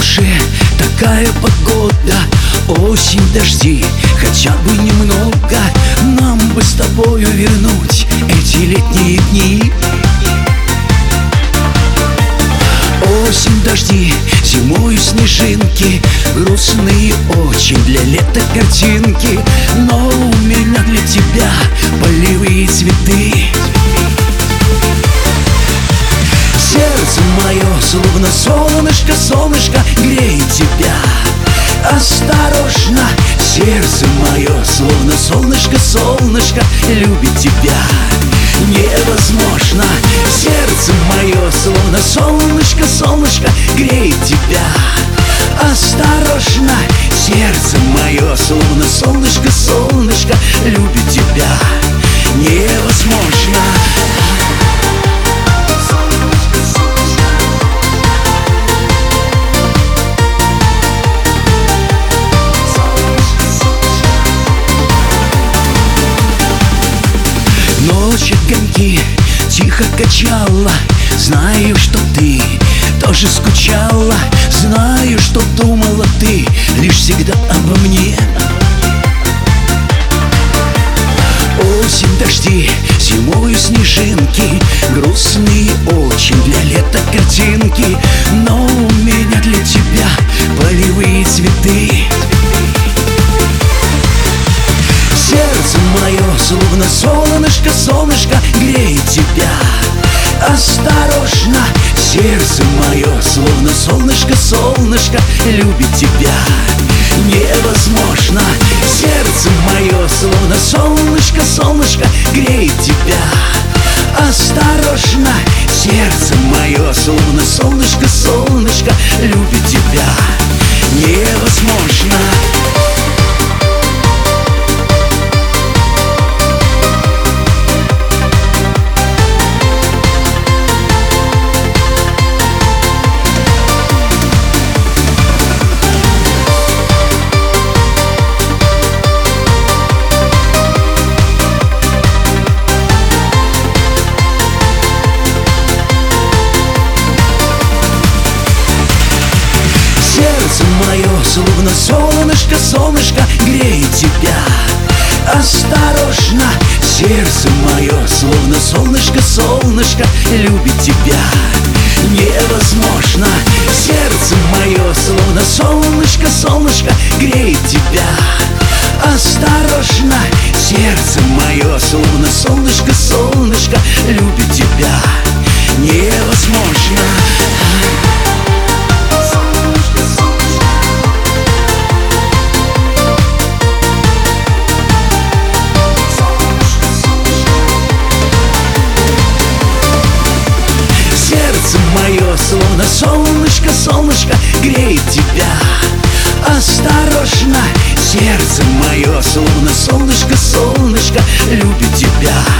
уже такая погода, осень, дожди, хотя бы немного. Нам бы с тобою вернуть эти летние дни. Осень, дожди, зимой снежинки, грустные очень для лета картинки. Но у меня для тебя полевые цветы. Сердце мое, словно солнышко, солнышко, греет тебя. Осторожно, сердце мое, словно солнышко, солнышко, любит тебя. Невозможно, сердце мое, словно солнышко, солнышко, греет тебя. Осторожно, сердце мое, словно солнышко, солнышко, любит тебя. Невозможно. Ночь огоньки тихо качала. Знаю, что ты тоже скучала. Знаю, что думала ты лишь всегда обо мне. Осень, дожди, зимою снежинки, грустные очень для лета картинки. Но у меня для тебя полевые цветы. Сердце мое, словно солнышко, солнышко, греет тебя. Осторожно, сердце мое, словно солнышко, солнышко, любит тебя. Невозможно, сердце мое, словно солнышко, солнышко, греет тебя. Осторожно, сердце мое, словно солнышко, солнышко, любит тебя. Невозможно. Сердце мое, словно солнышко, солнышко, греет тебя. Осторожно, сердце мое, словно солнышко, солнышко, любит тебя. Невозможно, сердце мое, словно солнышко, солнышко, греет тебя. Осторожно, сердце мое, словно солнышко, солнышко, любит тебя. Невозможно. Сердце мое, словно солнышко, солнышко, греет тебя. Осторожно, сердце мое, словно солнышко, солнышко, любит тебя.